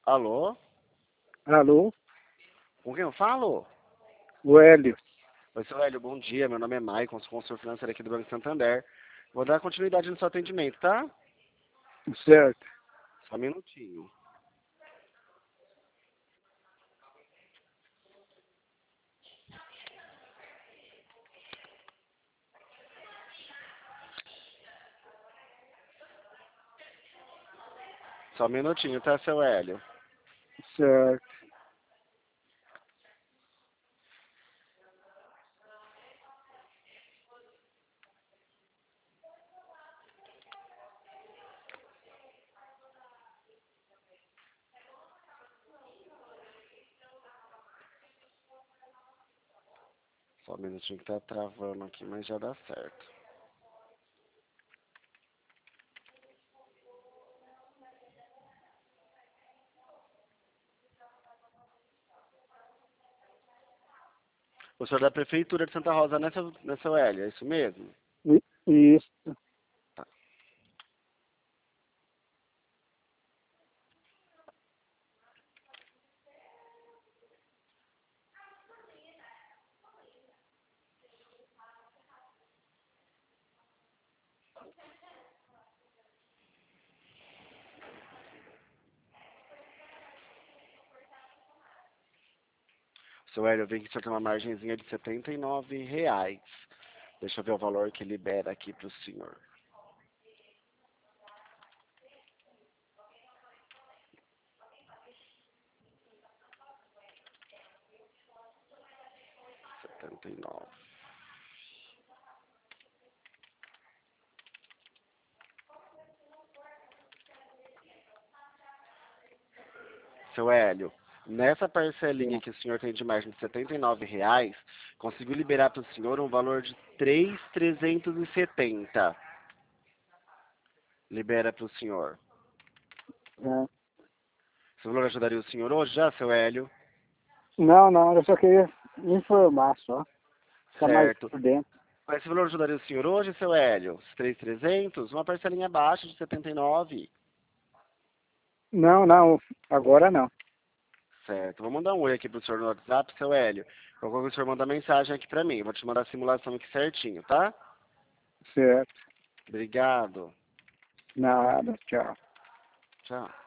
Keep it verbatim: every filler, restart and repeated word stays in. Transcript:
Alô? Alô? Com quem eu falo? O Hélio. Oi, seu Hélio, bom dia. Meu nome é Maicon, sou consultor financeiro aqui do Banco Santander. Vou dar continuidade no seu atendimento, tá? Certo. Só um minutinho. Só um minutinho, tá, seu Hélio? Certo. Só um minutinho que tá travando aqui, mas já dá certo. O senhor da Prefeitura de Santa Rosa, né, seu, né, seu Hélio? É isso mesmo? I- Isso. Tá. Seu Hélio, eu vi que o senhor tem uma margenzinha de setenta e nove reais. Deixa eu ver o valor que libera aqui pro senhor. setenta e nove. Seu Hélio, nessa parcelinha Sim. que o senhor tem de margem de setenta e nove reais, conseguiu liberar para o senhor um valor de três mil trezentos e setenta. Libera para o senhor. É. Esse valor ajudaria o senhor hoje já, seu Hélio? Não, não, eu só queria me informar só. Ficar mais Certo. por dentro. Mas esse valor ajudaria o senhor hoje, seu Hélio? Os três mil e trezentos? Uma parcelinha baixa de setenta e nove. Não, não, agora não. Certo. Vou mandar um oi aqui pro senhor no WhatsApp, seu Hélio. Eu vou que o senhor manda mensagem aqui pra mim. Vou te mandar a simulação aqui certinho, tá? Certo. Obrigado. Nada, tchau. Tchau.